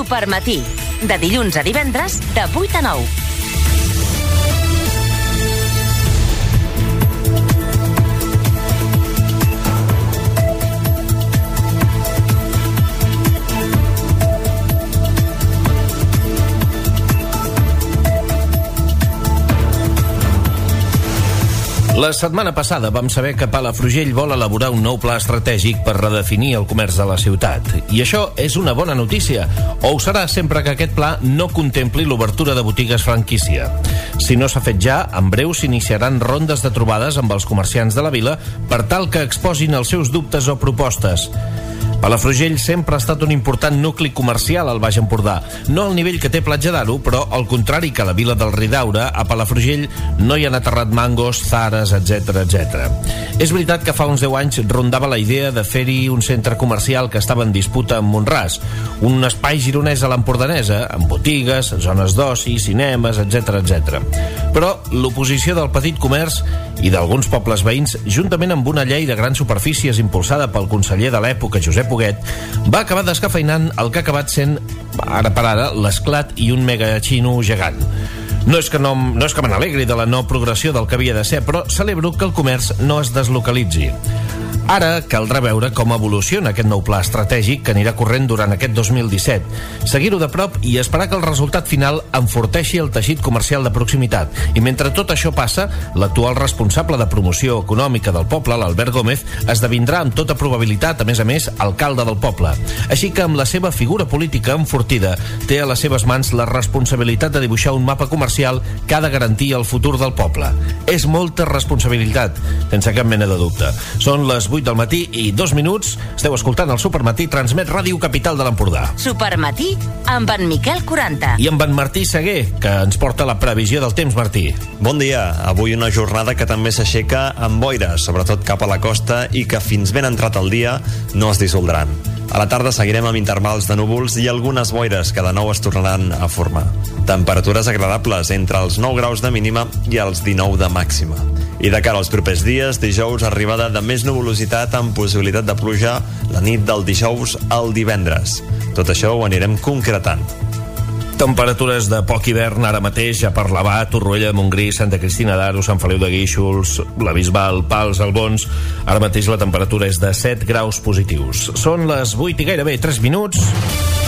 Supermatí, de dilluns a divendres, de 8 a 9. La setmana passada vam saber que Palafrugell vol elaborar un nou pla estratègic per redefinir el comerç de la ciutat. I això és una bona notícia, o ho serà sempre que aquest pla no contempli l'obertura de botigues franquícia. Si no s'ha fet ja, en breu s'iniciaran rondes de trobades amb els comerciants de la vila per tal que exposin els seus dubtes o propostes. Palafrugell sempre ha estat un important nucli comercial al Baix Empordà. No al nivell que té Platja d'Aro, però al contrari que la vila del Ridaura, a Palafrugell no hi han aterrat Mangos, Zares, etc. És veritat que fa uns 10 anys rondava la idea de fer-hi un centre comercial que estava en disputa amb Mont-ras, un espai gironès a l'Empordanesa, amb botigues, zones d'oci, cinemes, etc. Però l'oposició del petit comerç i d'alguns pobles veïns, juntament amb una llei de grans superfícies impulsada pel conseller de l'època, Josep Huguet, va acabar descafeinant el que ha acabat sent, ara per ara, l'Esclat i un megaxino gegant. No és que me n'alegri de la no progressió del que havia de ser, però celebro que el comerç no es deslocalitzi. Ara caldrà veure com evoluciona aquest nou pla estratègic que anirà corrent durant aquest 2017, seguir-ho de prop i esperar que el resultat final enforteixi el teixit comercial de proximitat. I mentre tot això passa, l'actual responsable de promoció econòmica del poble, l'Albert Gómez, esdevindrà amb tota probabilitat, a més, alcalde del poble. Així que amb la seva figura política enfortida, té a les seves mans la responsabilitat de dibuixar un mapa comercial que ha de garantir el futur del poble. És molta responsabilitat, sense cap mena de dubte. Són les 8 del matí i 2 minuts. Esteu escoltant el Supermatí, transmet Ràdio Capital de l'Empordà. Supermatí amb en Miquel 40. I amb en Martí Seguer, que ens porta la previsió del temps, Martí. Bon dia. Avui una jornada que també s'aixeca amb boires, sobretot cap a la costa, i que fins ben entrat el dia no es dissoldran. A la tarda seguirem amb intervals de núvols i algunes boires que de nou es tornaran a formar. Temperatures agradables entre els 9 graus de mínima i els 19 de màxima. I de cara als propers dies, dijous arribada de més nuvolositat amb possibilitat de pluja la nit del dijous al divendres. Tot això ho anirem concretant. Temperatures de poc hivern ara mateix a Parlavà, Torroella de Montgrí, Santa Cristina d'Aro, Sant Feliu de Guíxols, la Bisbal, Pals, Albons. Ara mateix la temperatura és de 7 graus positius. Són les 8 i gairebé 3 minuts.